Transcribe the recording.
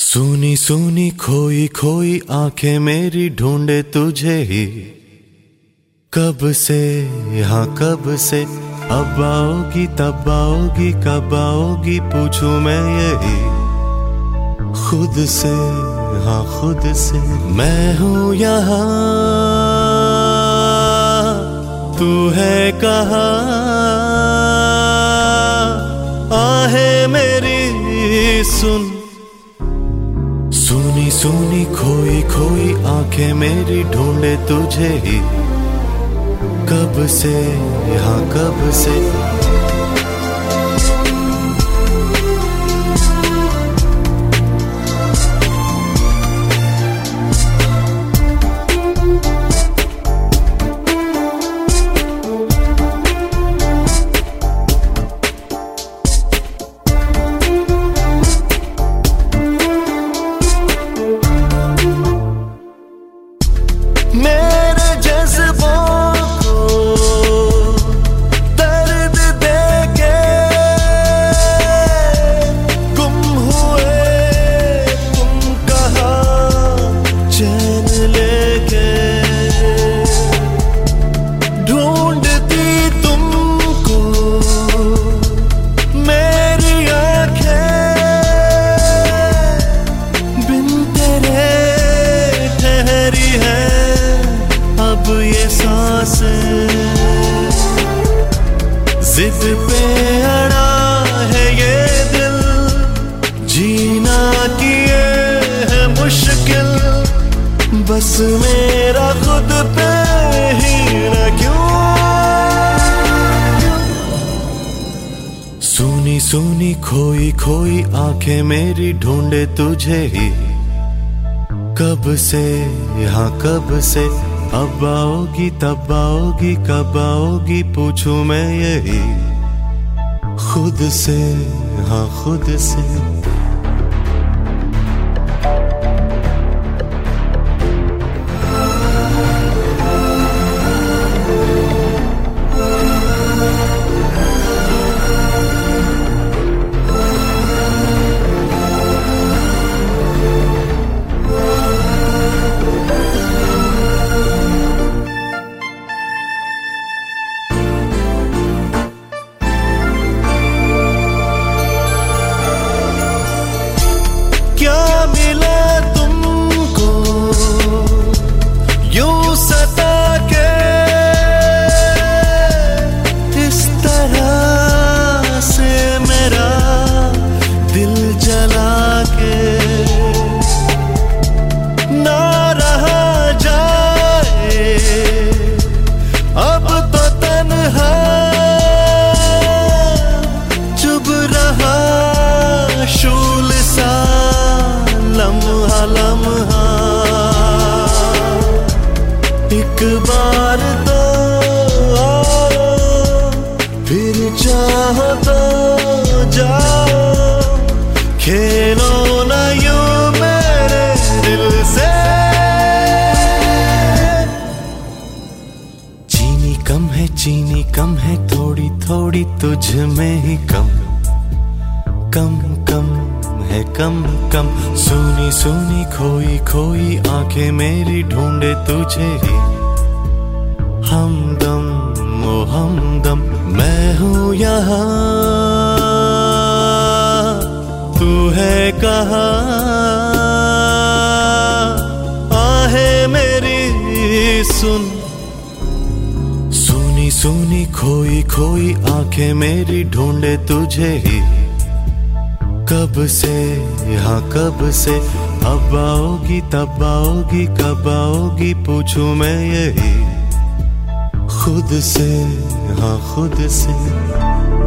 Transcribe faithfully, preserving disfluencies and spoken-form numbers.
सूनी सूनी खोई खोई आंखें मेरी ढूंढे तुझे ही, कब से हाँ कब से, अब आओगी तब आओगी कब आओगी पूछूं मैं यही खुद से, हाँ खुद से। मैं हूँ यहाँ तू है कहाँ, आहे मेरी सुन। सूनी सूनी खोई खोई आंखें मेरी ढूंढे तुझे ही, कब से हाँ कब से। मेरे जज्बों को दर्द देके गुम हुए तुम कहाँ चैन लेके, ढूंढती तुमको मेरी आंखें, बिन तेरे ठहरी है अब ये सांसें। जिद पे अड़ा है ये दिल, जीना किए है मुश्किल, बस मेरा खुद पे ही न क्यों। सूनी सूनी खोई खोई आंखें मेरी ढूंढे तुझे ही, कब से हाँ कब से, अब आओगी तब आओगी कब आओगी पूछूं मैं यही खुद से, हाँ खुद से। क्या मिला तुमको यूं सता के, इस तरह से मेरा दिल जला के, ना रहा जाए अब तो तन्हा, चुभ रहा शूल सा लम्हा लम्हा। एक बार तो आओ, फिर चाहो तो जाओ, खेलो ना यूं मेरे दिल से। चीनी कम है चीनी कम है थोड़ी थोड़ी तुझ में ही कम, कम कम है कम कम। सूनी सूनी खोई खोई आंखें मेरी ढूंढे तुझे ही, हमदम ओ हमदम। मैं हूँ यहाँ तू है कहाँ, आहे मेरी सुन। सूनी सूनी खोई खोई आंखें मेरी ढूंढे तुझे ही, कब से हाँ कब से, अब आओगी तब आओगी कब आओगी पूछूं मैं यही खुद से, हाँ खुद से।